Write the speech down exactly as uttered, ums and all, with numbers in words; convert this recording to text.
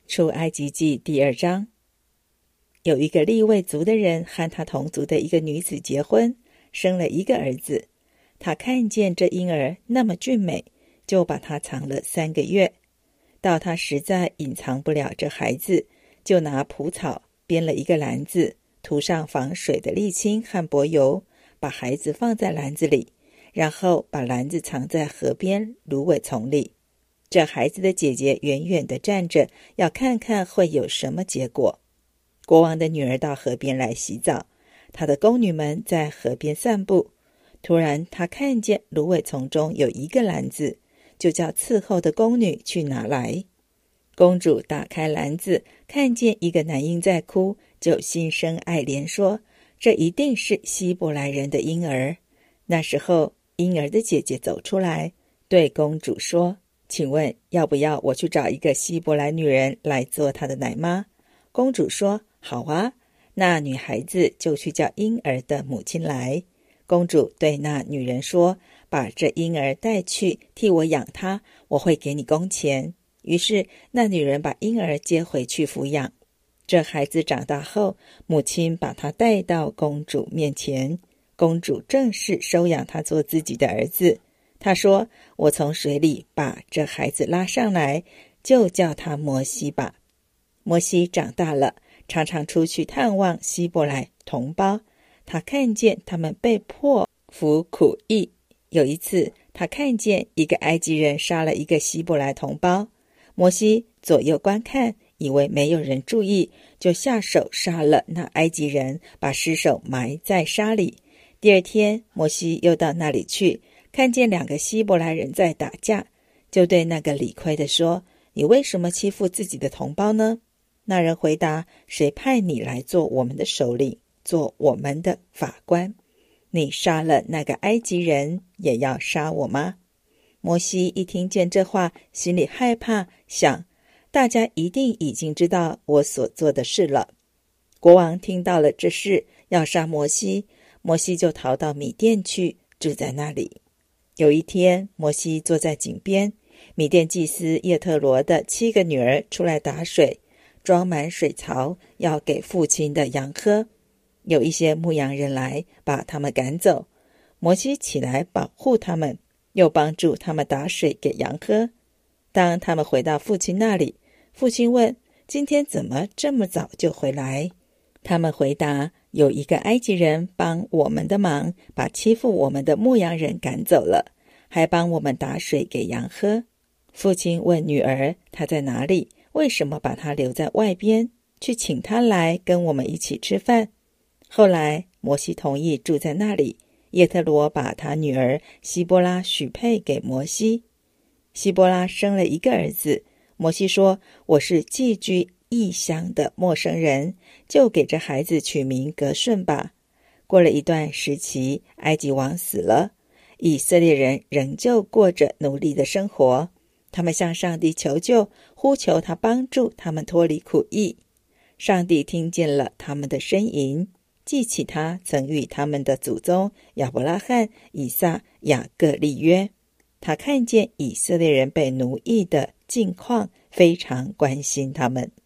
出埃及记第二章。有一个利未族的人和他同族的一个女子结婚，生了一个儿子。他看见这婴儿那么俊美，就把他藏了三个月。到他实在隐藏不了这孩子，就拿蒲草编了一个篮子，涂上防水的沥青和柏油，把孩子放在篮子里，然后把篮子藏在河边芦苇丛里。这孩子的姐姐远远地站着，要看看会有什么结果。国王的女儿到河边来洗澡，她的宫女们在河边散步。突然她看见芦苇丛中有一个篮子，就叫伺候的宫女去拿来。公主打开篮子，看见一个男婴在哭，就心生爱怜，说：这一定是希伯来人的婴儿。那时候婴儿的姐姐走出来，对公主说：请问要不要我去找一个希伯来女人来做她的奶妈？公主说：好啊。那女孩子就去叫婴儿的母亲来。公主对那女人说：把这婴儿带去替我养他，我会给你工钱。于是那女人把婴儿接回去抚养。这孩子长大后，母亲把他带到公主面前，公主正式收养他做自己的儿子。她说：我从水里把这孩子拉上来，就叫他摩西吧。摩西长大了，常常出去探望希伯来同胞，他看见他们被迫服苦役。有一次他看见一个埃及人杀了一个希伯来同胞，摩西左右观看，以为没有人注意，就下手杀了那埃及人，把尸首埋在沙里。第二天摩西又到那里去，看见两个希伯来人在打架，就对那个理亏的说：你为什么欺负自己的同胞呢？那人回答：谁派你来做我们的首领，做我们的法官？你杀了那个埃及人，也要杀我吗？摩西一听见这话，心里害怕，想：大家一定已经知道我所做的事了。国王听到了这事，要杀摩西，摩西就逃到米甸去，住在那里。有一天，摩西坐在井边，米甸祭司叶特罗的七个女儿出来打水，装满水槽，要给父亲的羊喝。有一些牧羊人来，把他们赶走。摩西起来保护他们，又帮助他们打水给羊喝。当他们回到父亲那里，父亲问：今天怎么这么早就回来？他们回答：有一个埃及人帮我们的忙，把欺负我们的牧羊人赶走了，还帮我们打水给羊喝。父亲问女儿：他在哪里？为什么把他留在外边？去请他来跟我们一起吃饭。后来摩西同意住在那里，叶特罗把他女儿希波拉许配给摩西。希波拉生了一个儿子。摩西说：我是寄居异乡的陌生人，就给这孩子取名革顺吧。过了一段时期，埃及王死了，以色列人仍旧过着奴隶的生活。他们向上帝求救，呼求他帮助他们脱离苦役。上帝听见了他们的呻吟，记起他曾与他们的祖宗亚伯拉罕、以撒、雅各立约。他看见以色列人被奴役的境况，非常关心他们。